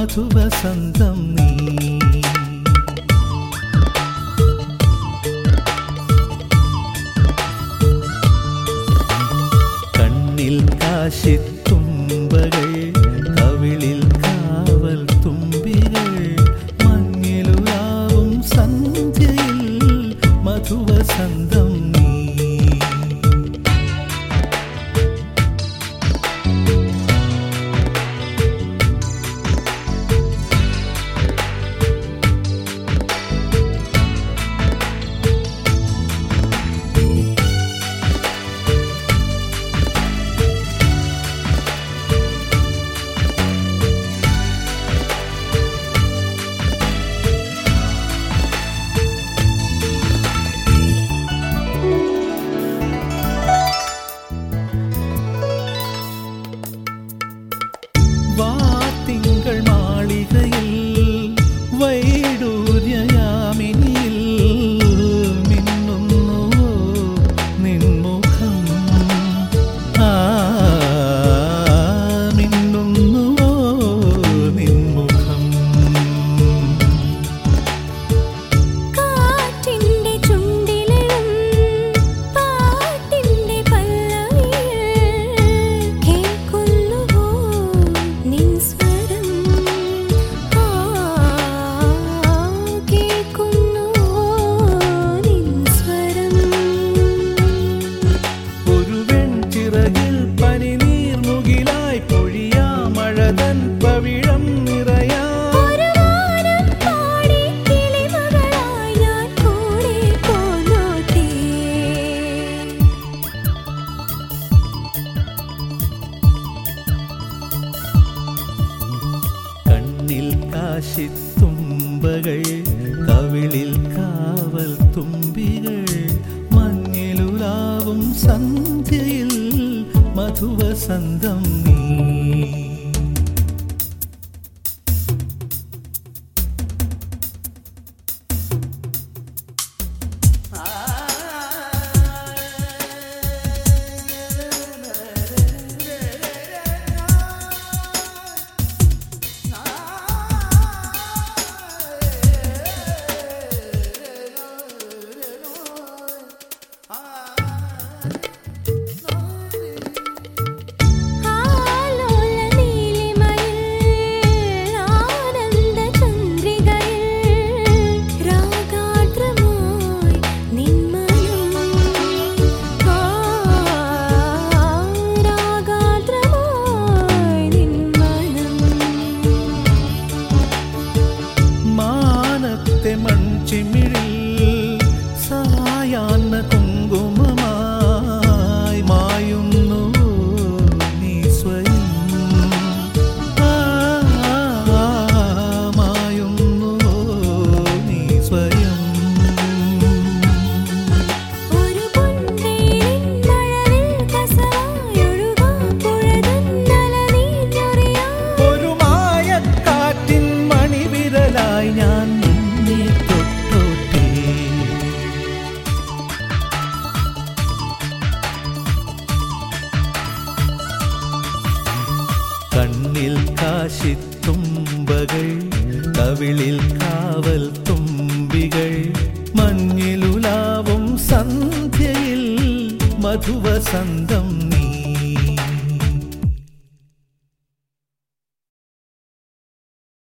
മധുവസന്തം നീ. കണ്ണിൽ കാശിത്തുമ്പകൾ, കവിളിൽ കാവൽ തുമ്പികൾ, മഞ്ഞിലുലാവും സന്ധ്യയിൽ മധുവസന്തം നീ. തിങ്കൾ മാളികയിൽ വൈഡൂര്യയാമിനിയിൽ മിന്നുന്നുവോ നിൻമുഖം, മിന്നുന്നുവോ നിൻമുഖം. കാറ്റിന്റെ ചുണ്ടിലും പാട്ടിന്റെ പല്ലവിയിൽ കേൾക്കുന്നുവോ നിൻ സ്വരം, കേൾക്കുന്നുവോ നിൻ സ്വരം. ഒരു വെൺചിറകിൽ പനിനീർമുകിലായി പൊഴിയാ മഴതൻ പവിഴം നിറയാ. ഒരു വാനം പാടി കിളിമകളായി ഞാൻ കൂടെ പോന്നോട്ടെ. കണ്ണിൽ കാശിത്തുമ്പകൾ, കവിളിൽ കാവൽ തുമ്പികൾ, മഞ്ഞിലുലാവും സന്ധ്യയിൽ മധുവസന്തം നീ. ആലോല നീലിമയിൽ ആനന്ദ ചന്ദ്രികയിൽ രാഗാർദ്രമായി നിൻ മനം, രാഗാർദ്രമായി നിൻ മനം. മാനത്തെ മൺചിമിഴിൽ സായാഹ്ന കുങ്കുമമായി മായുന്നു നീ സ്വയം, മായുന്നു നീ സ്വയം. ഒരു പൊൻതേനിൻ മഴവിൽ കസവായൊഴുകാം പുഴതൻ നലനീഞ്ഞൊറിയാം. ഒരു മായക്കാറ്റിൻ മണിവിരലായി ഞാൻ നിന്നെ തൊട്ടോട്ടെ. കണ്ണിൽ കാശിത്തുമ്പകൾ, കവിളിൽ കാവൽ തുമ്പികൾ, മഞ്ഞിലുലാവും സന്ധ്യയിൽ മധുവസന്തം നീ.